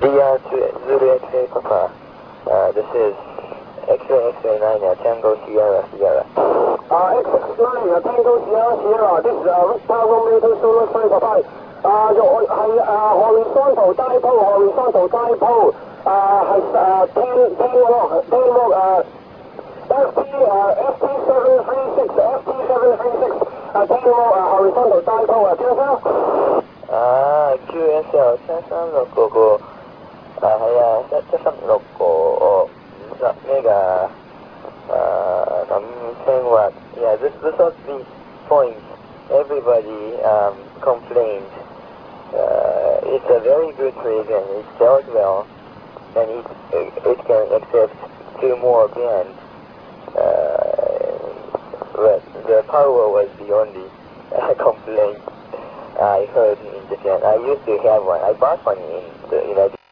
Zulu X-ray Papa. This is X-ray X-ray 9 Tango Sierra Sierra. X69 Tango Sierra Sierra. This is Rick Bravo Meter Solo 555. Horizontal dipole, has 10 log, FT736, 10 log, horizontal dipole, QSL? QSL 736係啊，736個50 mega 咁聽話，yeah, this was the point. Everybody complained. It's a very good frequency. It sells well, and it can accept 2 more bands. But the power was the only complaint I heard in Japan. I used to have one. I bought one in the United States.